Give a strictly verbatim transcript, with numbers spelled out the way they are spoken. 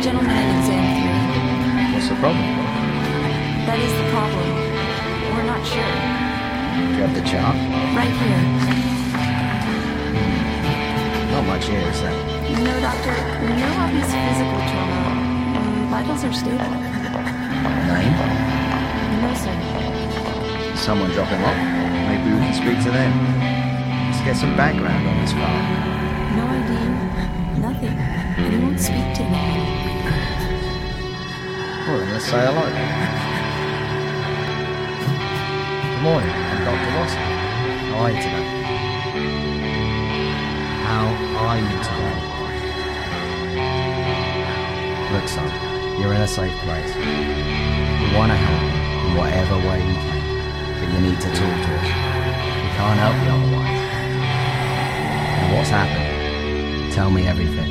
gentleman at exam three. What's the problem? That is the problem. We're not sure. Do you have the chart? Right here. Not much here, is there? No, Doctor. No obvious physical trauma. Mm, Vitals are stable. Name? No, sir. Someone drop him off? Maybe we can speak to them. Let's get some background on this file. No I D. Nothing. And he won't speak to anyone. Well, then let's say hello. Good morning, I'm Doctor Watson. How are you today? How are you today? Look, son, you're in a safe place. We want to help you in whatever way we can, but you need to talk to us. We can't help you otherwise. And what's happened? Tell me everything.